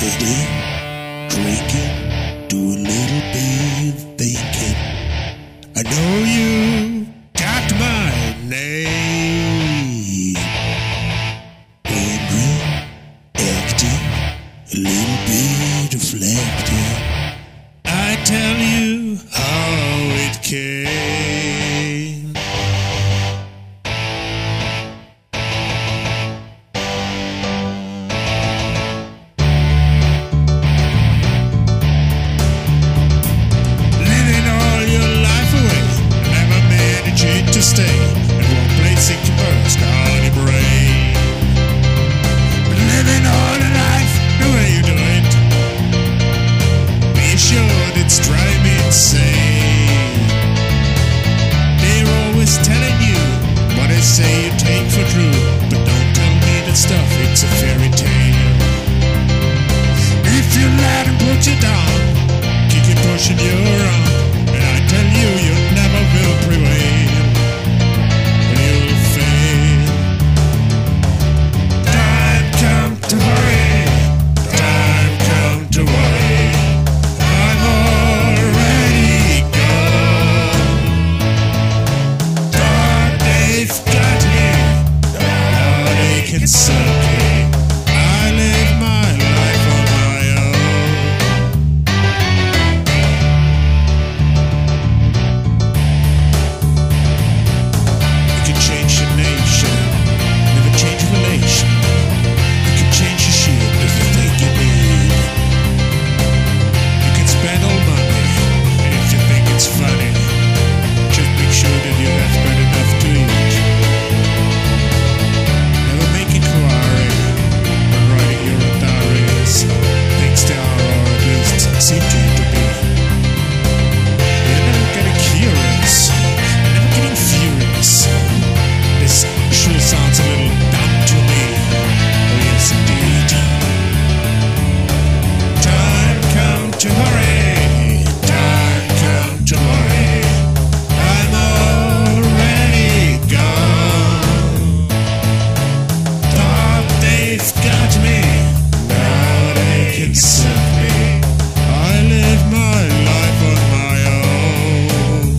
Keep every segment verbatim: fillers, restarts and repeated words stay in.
Sitting, drinking, do a little bit of thinking. I know you got my name. Wondering, acting, a little bit reflecting. I tell you how it came. Living all your life away, never managing to stay at one place it can burst on your brain. But living all the life the way you do it, be assured it's driving me insane. They're always telling you what they say you take for true, but don't tell me that stuff, it's a fairy tale. If you let them put you down, keep you pushing you around, and I tell you, you never will prevail, and you'll fail. Time come to hurry, time come to worry. I'm already gone. Thought they've got me, now they can suck me. I live my life on my own. You can change your nation, never change your relation. You can change your shit if you think you need. You can spend all money, and if you think it's funny, just make sure that you have got enough to eat. Never make inquiry when writing your diaries. Things they are, or at least seem to you to be. You're never getting curious, you're never getting furious. This sure sounds a little dumb to me. Oh yes, indeed. Time come to hurry, time come to worry. I'm already gone. Thought they've got me, now they can suck me. I live my life on my own.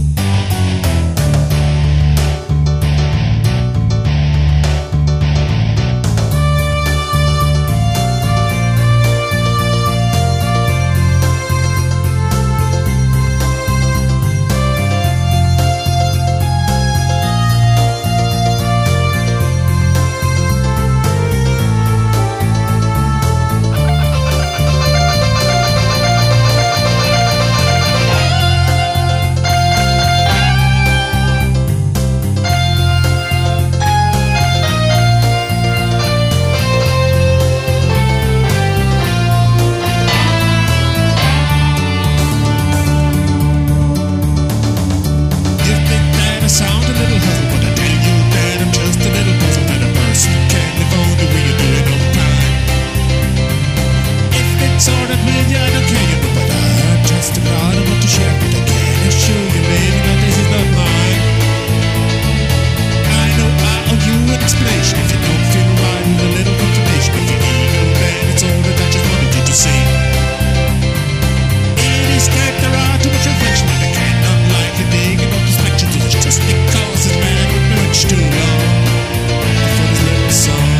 You think that I sound a little humble, but I tell you that I'm just a little puzzled that a person can live on the way you do it all the time. If it's all that with you, I don't care, you know, but I just about want to share, but I can't assure you, baby, that this is not mine. I know I owe you an explanation if you don't feel right with a little confirmation. If you need no then it's all that I just wanted you to see. It is that there are too much reflection and I cannot likely dig enough reflection to this just because this man would be much too long for this little song.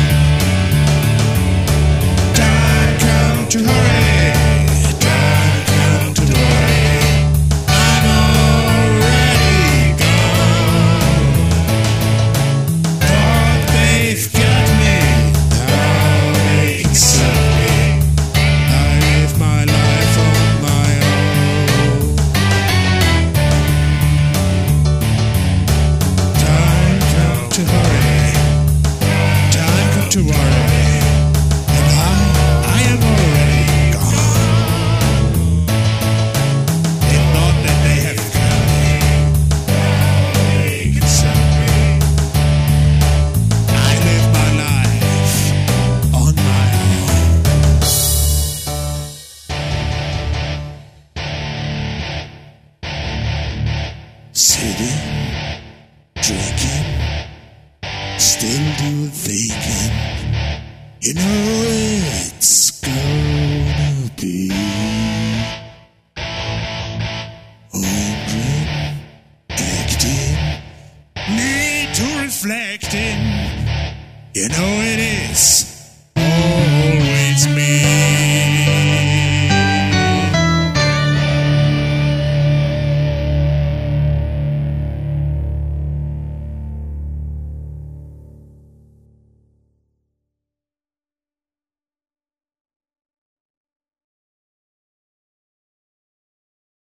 Time come to hurry, time come to worry. I'm already gone. Thought they've got me, now they can suck me. I live my life on my own. Time come to hurry, time come to worry, and I, I am already gone. They thought that they have got me, now they can suck me. I live my life on my own. Sitting, drinking, still doing thinking. You know it's gonna Yes.